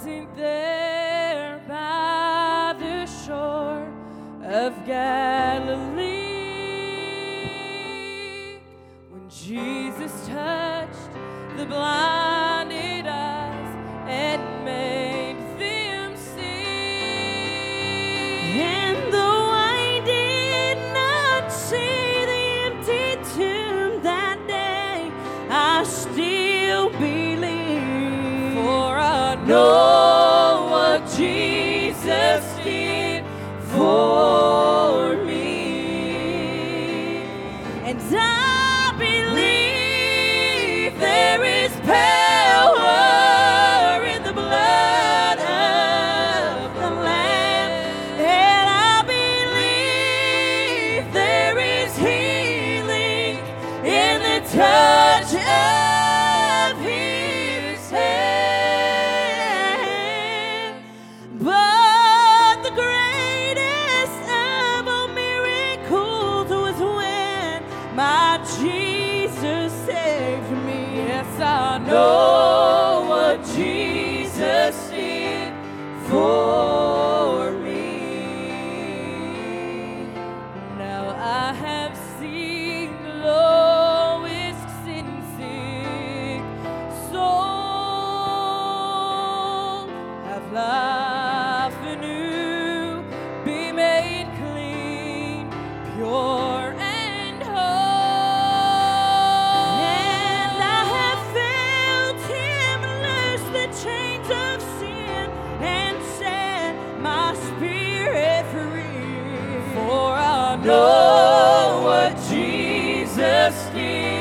Wasn't there by the shore of Galilee when Jesus touched the blinded eyes and made them see? And though I did not see the empty tomb that day, I still believe. For I know what Jesus did for me, And I believe there is power in the blood of the Lamb, and I believe there is healing in the touch of His hand. But the greatest of all miracles was when my Jesus saved me. Yes, I know what Jesus did for me. Now I have seen the lowest sin sick soul have life anew, be made clean, pure and whole. And I have felt Him loose the chains of sin and set my spirit free. For I know what Jesus did